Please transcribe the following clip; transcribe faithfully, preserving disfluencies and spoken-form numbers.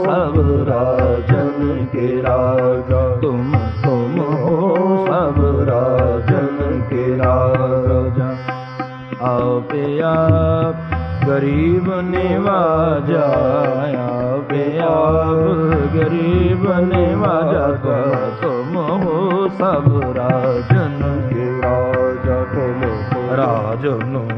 सब राजन के राजा, तुम तुम हो सब राजन के राजा। आप आप गरीब निवाजा, आप आप गरीब निवाजा, तुम हो सब राजन के राजा। तुम राजन